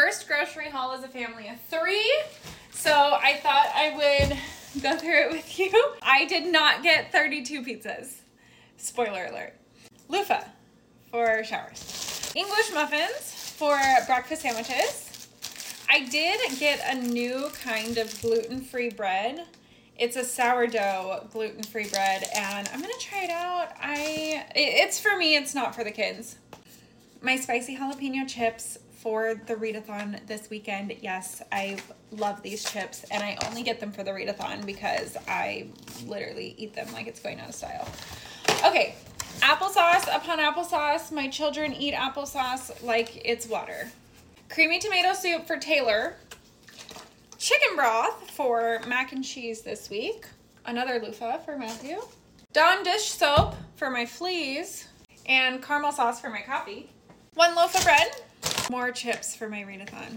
first grocery haul as a family of 3. So I thought I would go through it with you. I did not get 32 pizzas. Spoiler alert. Loofah for showers. English muffins for breakfast sandwiches. I did get a new kind of gluten-free bread. It's a sourdough gluten-free bread, and I'm gonna try it out. It's for me, it's not for the kids. My spicy jalapeno chips for the readathon this weekend. Yes, I love these chips, and I only get them for the readathon because I literally eat them like it's going out of style. Okay, applesauce upon applesauce. My children eat applesauce like it's water. Creamy tomato soup for Taylor. Chicken broth for mac and cheese this week. Another loofah for Matthew. Dawn dish soap for my fleas. And caramel sauce for my coffee. 1 loaf of bread. More chips for my readathon.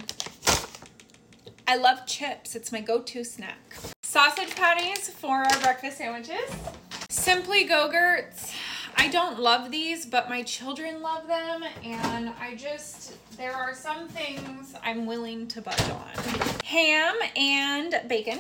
I love chips. It's my go-to snack. Sausage patties for our breakfast sandwiches. Simply Go-Gurts. I don't love these, but my children love them, and there are some things I'm willing to budge on. Ham and bacon.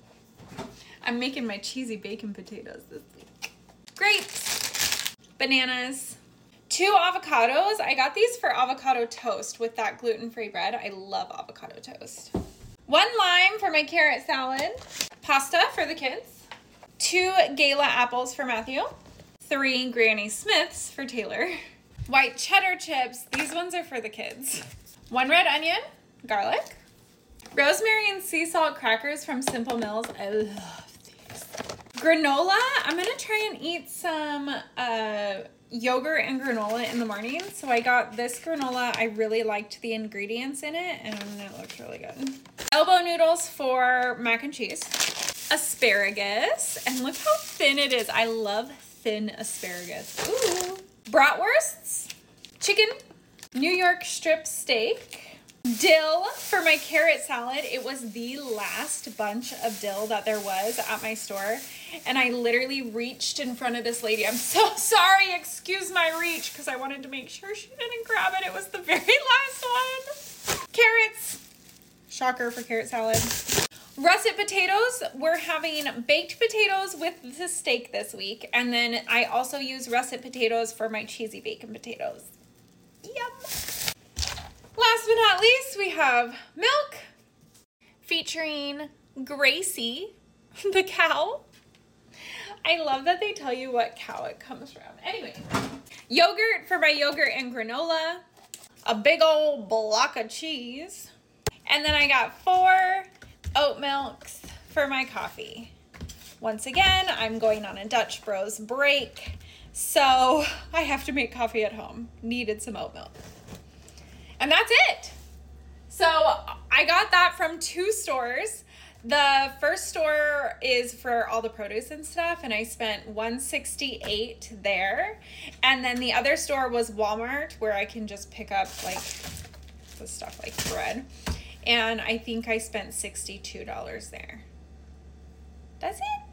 I'm making my cheesy bacon potatoes this week. Grapes. Bananas. 2 avocados. I got these for avocado toast with that gluten-free bread. I love avocado toast. 1 lime for my carrot salad. Pasta for the kids. 2 Gala apples for Matthew. 3 Granny Smiths for Taylor. White cheddar chips. These ones are for the kids. 1 red onion, garlic. Rosemary and sea salt crackers from Simple Mills. I love these. Granola. I'm going to try and eat some yogurt and granola in the morning. So I got this granola. I really liked the ingredients in it, and it looks really good. Elbow noodles for mac and cheese. Asparagus. And look how thin it is. I love thin asparagus. Ooh. Bratwursts, chicken, New York strip steak, dill for my carrot salad. It was the last bunch of dill that there was at my store, and I literally reached in front of this lady. I'm so sorry, excuse my reach, because I wanted to make sure she didn't grab it. It was the very last one. Carrots, shocker for carrot salad. Russet potatoes. We're having baked potatoes with the steak this week. And then I also use russet potatoes for my cheesy bacon potatoes. Yum. Last but not least, we have milk featuring Gracie, the cow. I love that they tell you what cow it comes from. Anyway, yogurt for my yogurt and granola. A big old block of cheese. And then I got 4 oat milks for my coffee. Once again, I'm going on a Dutch Bros break, so I have to make coffee at home. Needed some oat milk. And that's it. So I got that from 2 stores. The first store is for all the produce and stuff, and I spent $168 there. And then the other store was Walmart, where I can just pick up like the stuff like bread. And I think I spent $62 there. That's it.